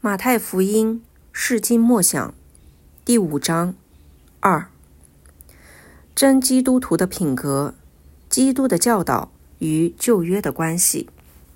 马太福音释经默想第5章2，真基督徒的品格，基督的教导与旧约的关系。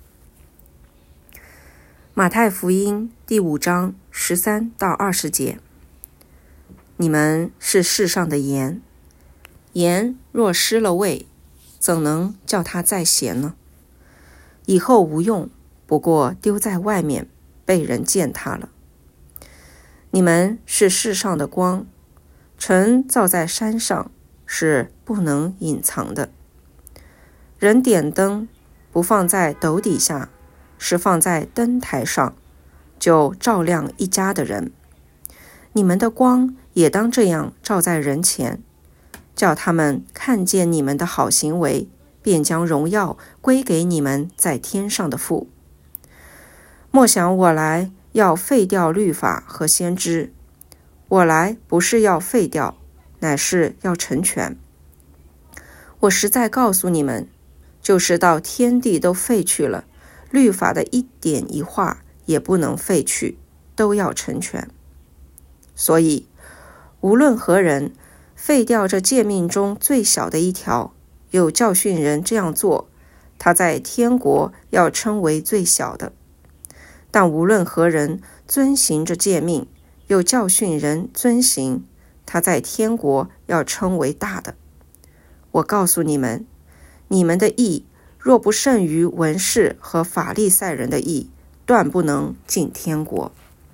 马太福音第5章13到20节，你们是世上的盐，盐若失了味，怎能叫它再咸呢？以后无用，不过丢在外面，被人践踏了。你们是世上的光，城造在山上，是不能隐藏的。人点灯，不放在斗底下，是放在灯台上，就照亮一家的人。你们的光也当这样照在人前，叫他们看见你们的好行为，便将荣耀归给你们在天上的父。莫想我来要废掉律法和先知，我来不是要废掉，乃是要成全。我实在告诉你们，就是到天地都废去了，律法的一点一画也不能废去，都要成全。所以无论何人废掉这诫命中最小的一条，又教训人这样做，他在天国要称为最小的。但无论何人遵行这诫命，又教训人遵行，他在天国要称为大的。我告诉你们，你们的义若不胜于文士和法利赛人的义，断不能进天国。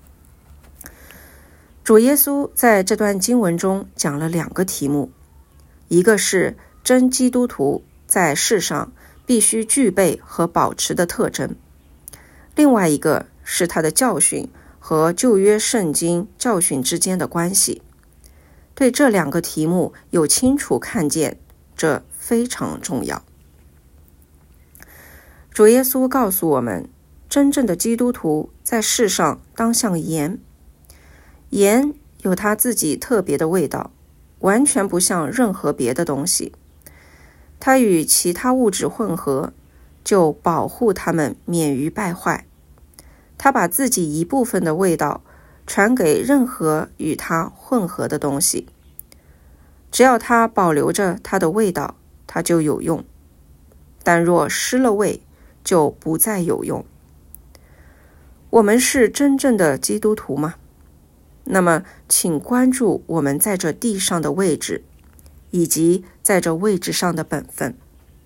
主耶稣在这段经文中讲了2个题目，一个是真基督徒在世上必须具备和保持的特征，另外一个是他的教训和旧约圣经教训之间的关系。对这2个题目有清楚看见，这非常重要。主耶稣告诉我们，真正的基督徒在世上当像盐，盐有它自己特别的味道，完全不像任何别的东西。它与其他物质混合，就保护它们免于败坏。它把自己一部分的味道传给任何与它混合的东西，只要它保留着它的味道，它就有用；但若失了味，就不再有用。我们是真正的基督徒吗？那么请关注我们在这地上的位置，以及在这位置上的本分。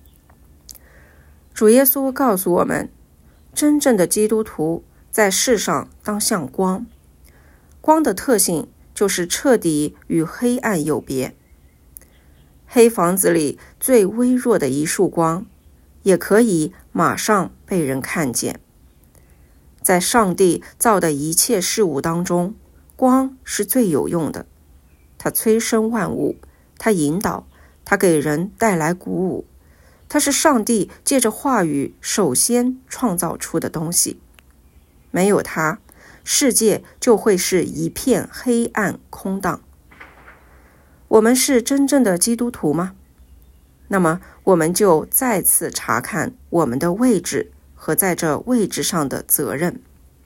主耶稣告诉我们，真正的基督徒在世上当像光，光的特性就是彻底与黑暗有别。黑房子里最微弱的一束光，也可以马上被人看见。在上帝造的一切事物当中，光是最有用的。它催生万物，它引导，它给人带来鼓舞。它是上帝借着话语首先创造出的东西。没有它，世界就会是一片黑暗空荡。我们是真正的基督徒吗？那么我们就再次查看我们的位置和在这位置上的责任。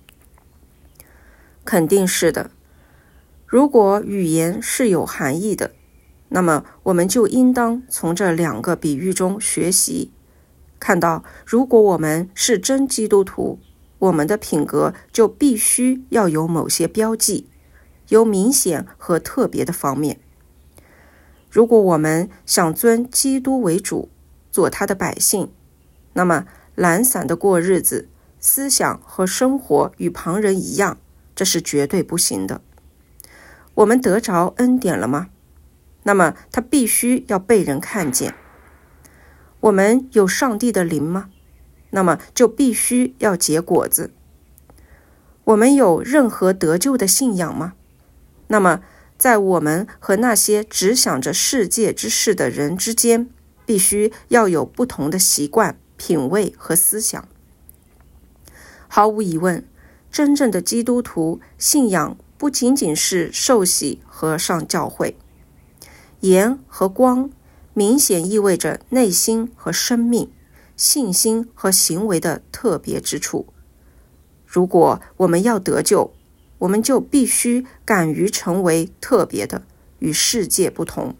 肯定是的。如果语言是有含义的，那么我们就应当从这2个比喻中学习，看到如果我们是真基督徒，我们的品格就必须要有某些标记，有明显和特别的方面。如果我们想尊基督为主，做他的百姓，那么懒散的过日子，思想和生活与旁人一样，这是绝对不行的。我们得着恩典了吗？那么他必须要被人看见。我们有上帝的灵吗？那么就必须要结果子。我们有任何得救的信仰吗？那么在我们和那些只想着世界之事的人之间，必须要有不同的习惯、品味和思想。毫无疑问，真正的基督徒信仰不仅仅是受洗和上教会。盐和光明显意味着内心和生命、信心和行为的特别之处。 如果我们要得救，我们就必须敢于成为特别的，与世界不同。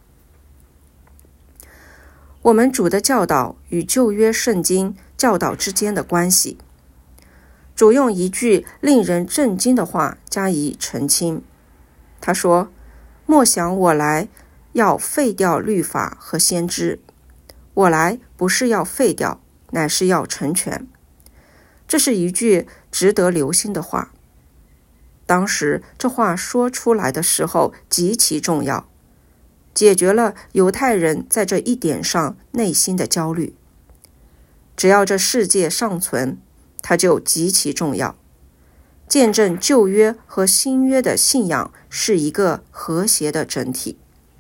我们主的教导与旧约圣经教导之间的关系，主用一句令人震惊的话加以澄清。他说：莫想我来要废掉律法和先知，我来不是要废掉，乃是要成全。这是一句值得留心的话。当时这话说出来的时候极其重要，解决了犹太人在这一点上内心的焦虑。只要这世界尚存，它就极其重要。见证旧约和新约的信仰是一个和谐的整体。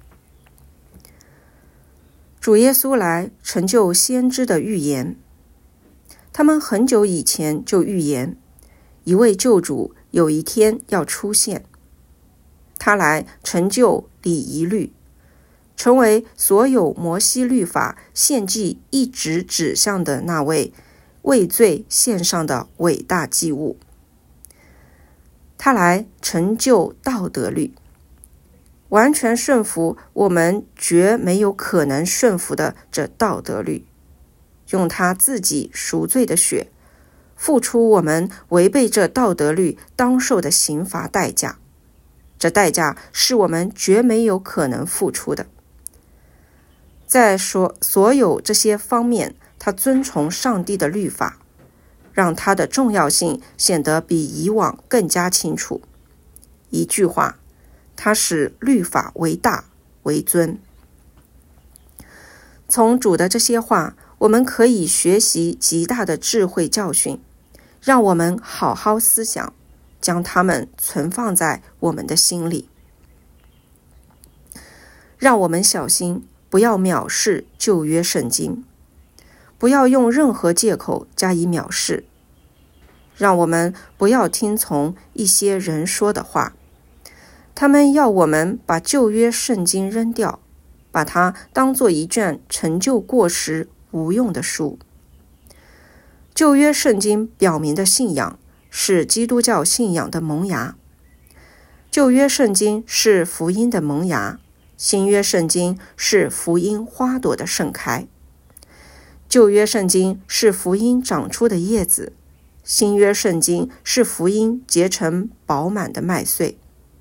主耶稣来成就先知的预言，他们很久以前就预言，一位救主有一天要出现，他来成就礼仪律，成为所有摩西律法献祭一直指向的那位为罪献上的伟大祭物。他来成就道德律，完全顺服我们绝没有可能顺服的这道德律，用他自己赎罪的血付出我们违背这道德律当受的刑罚代价，这代价是我们绝没有可能付出的。在所有这些方面，他遵从上帝的律法，让它的重要性显得比以往更加清楚。一句话，他使律法为大为尊。从主的这些话，我们可以学习极大的智慧教训，让我们好好思想，将它们存放在我们的心里。让我们小心，不要藐视旧约圣经，不要用任何借口加以藐视。让我们不要听从一些人说的话，他们要我们把旧约圣经扔掉，把它当作一卷陈旧过时无用的书。旧约圣经表明的信仰是基督教信仰的萌芽，旧约圣经是福音的萌芽，新约圣经是福音花朵的盛开。旧约圣经是福音长出的叶子，新约圣经是福音结成饱满的麦穗。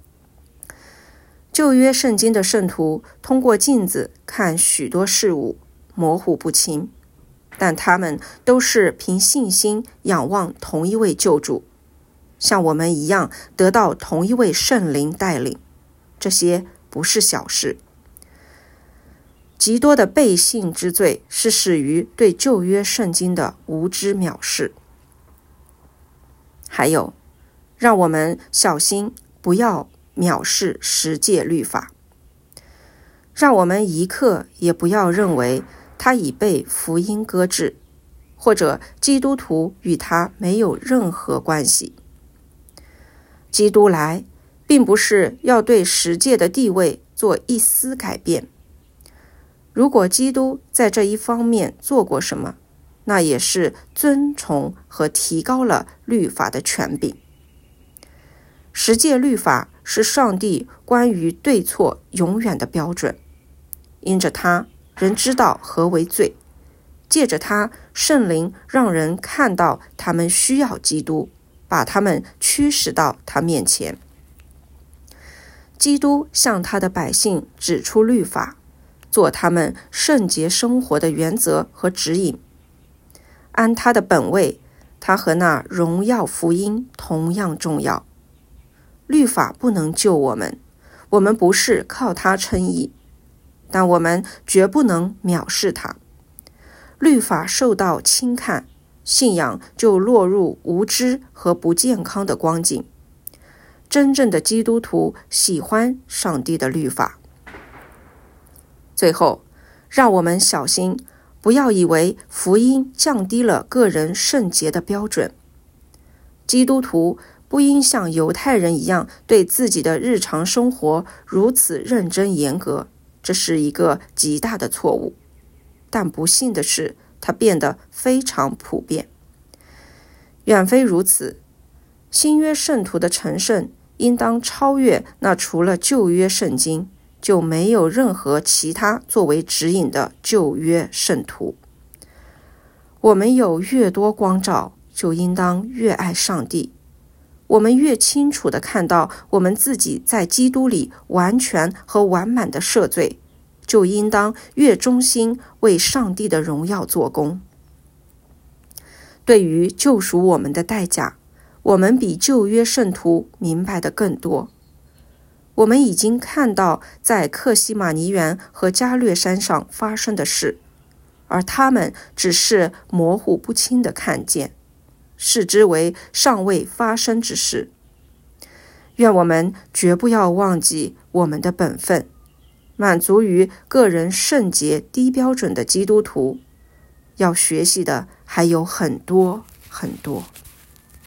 旧约圣经的圣徒通过镜子看许多事物，模糊不清，但他们都是凭信心仰望同一位救主，像我们一样得到同一位圣灵带领。这些不是小事。极多的背信之罪是始于对旧约圣经的无知藐视。还有，让我们小心不要藐视十诫律法，让我们一刻也不要认为它已被福音搁置，或者基督徒与它没有任何关系。基督来并不是要对十诫的地位做一丝改变，如果基督在这一方面做过什么，那也是尊崇和提高了律法的权柄。十诫律法是上帝关于对错永远的标准，因着它，人知道何为罪；借着它，圣灵让人看到他们需要基督，把他们驱使到他面前。基督向他的百姓指出律法，做他们圣洁生活的原则和指引。按他的本位，他和那荣耀福音同样重要。律法不能救我们，我们不是靠它称义，但我们绝不能藐视它。律法受到轻看，信仰就落入无知和不健康的光景。真正的基督徒喜欢上帝的律法。最后，让我们小心，不要以为福音降低了个人圣洁的标准。基督徒不应像犹太人一样对自己的日常生活如此认真严格，这是一个极大的错误。但不幸的是，它变得非常普遍。远非如此， 新约圣徒的成圣应当超越那除了旧约圣经就没有任何其他作为指引的旧约圣徒。我们有越多光照，就应当越爱上帝。我们越清楚地看到我们自己在基督里完全和完满的赦罪，就应当越忠心为上帝的荣耀做工。对于救赎我们的代价，我们比旧约圣徒明白的更多。我们已经看到在克西马尼园和加略山上发生的事，而他们只是模糊不清地看见，视之为尚未发生之事。愿我们绝不要忘记我们的本分，满足于个人圣洁低标准的基督徒，要学习的还有很多很多。